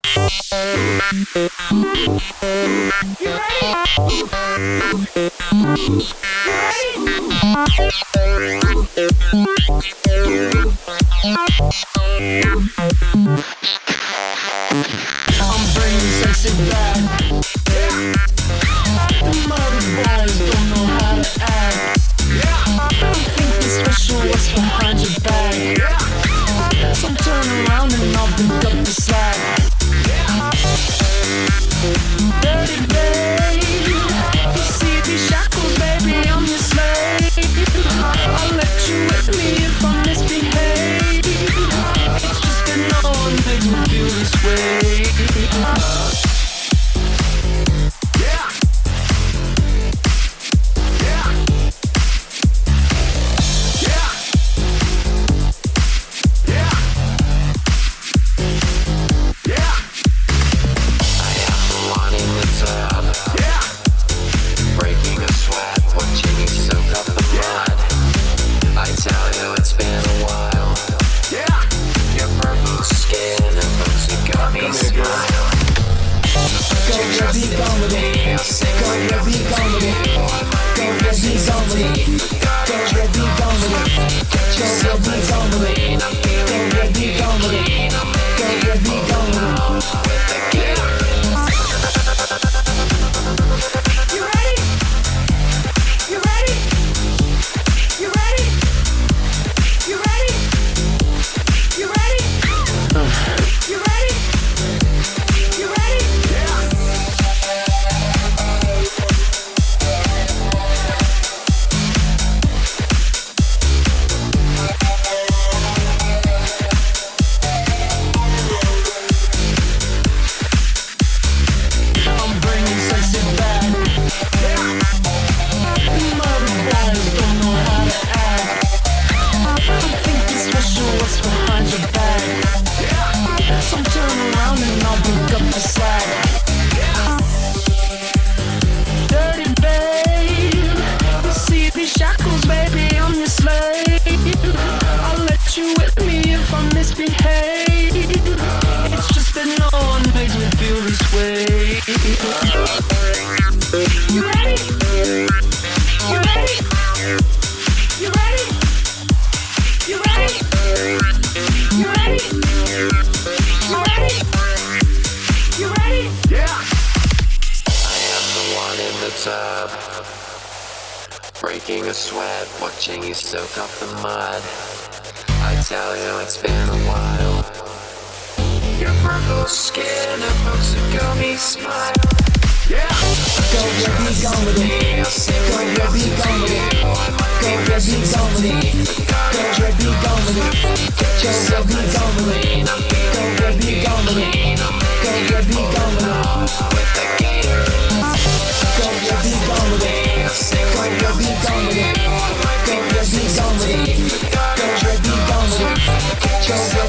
I'm bringing sexy back. The mother boys don't know how to act. Don't think it's special what's behind your back. So turn around and I'll pick up the slack. Dirty babe, you see these shackles, baby, I'm your slave. I'll let you with me if I misbehave. It's just that no one makes me feel this way. Breaking a sweat, watching you soak up the mud. I tell you it's been a while. Your purple skin evokes a gummy smile. Yeah. Go get me gone with it. Go get me gone with it. Go get me gone with it. Go get me gone with it. Go get me gone with it. Go get me gone with it. Go get me gone with it. With the gator. Go get me gone with it. Go get me gone with it. Go get me gone with it. Go get me gone with it. Go get